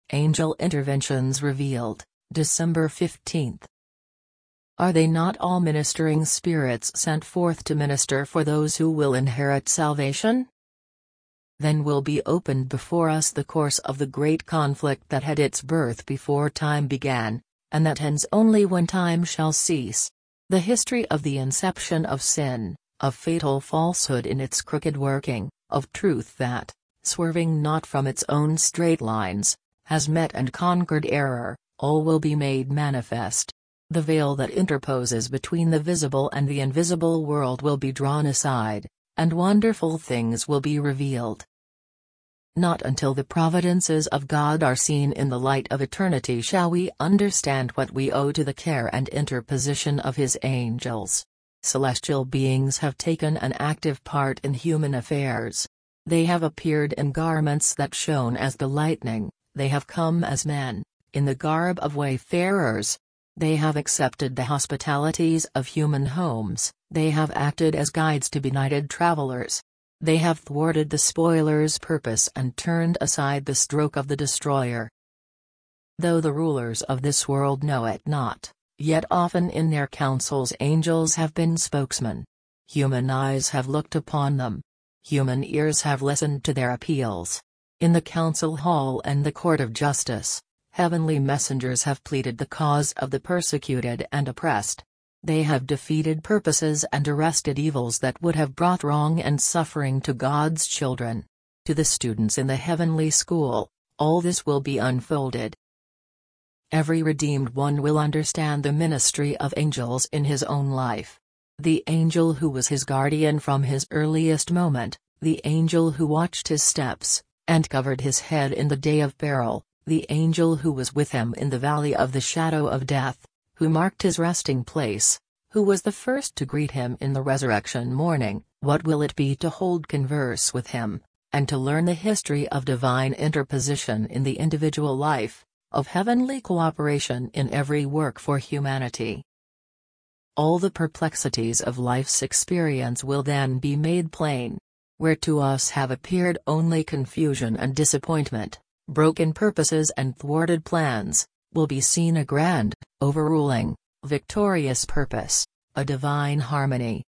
Angel Interventions Revealed, December 15. Are they not all ministering spirits sent forth to minister for those who will inherit salvation? Then will be opened before us the course of the great conflict that had its birth before time began, and that ends only when time shall cease. The history of the inception of sin, of fatal falsehood in its crooked working, of truth that, swerving not from its own straight lines, has met and conquered error, all will be made manifest. The veil that interposes between the visible and the invisible world will be drawn aside, and wonderful things will be revealed. Not until the providences of God are seen in the light of eternity shall we understand what we owe to the care and interposition of His angels. Celestial beings have taken an active part in human affairs. They have appeared in garments that shone as the lightning, they have come as men, in the garb of wayfarers. They have accepted the hospitalities of human homes, they have acted as guides to benighted travelers. They have thwarted the spoiler's purpose and turned aside the stroke of the destroyer. Though the rulers of this world know it not, yet often in their councils angels have been spokesmen. Human eyes have looked upon them. Human ears have listened to their appeals. In the council hall and the court of justice, heavenly messengers have pleaded the cause of the persecuted and oppressed. They have defeated purposes and arrested evils that would have brought wrong and suffering to God's children. To the students in the heavenly school, all this will be unfolded. Every redeemed one will understand the ministry of angels in his own life. The angel who was his guardian from his earliest moment, the angel who watched his steps, and covered his head in the day of peril, the angel who was with him in the valley of the shadow of death, who marked his resting place, who was the first to greet him in the resurrection morning. What will it be to hold converse with him, and to learn the history of divine interposition in the individual life, of heavenly cooperation in every work for humanity? All the perplexities of life's experience will then be made plain. Where to us have appeared only confusion and disappointment, broken purposes and thwarted plans, will be seen a grand, overruling, victorious purpose, a divine harmony,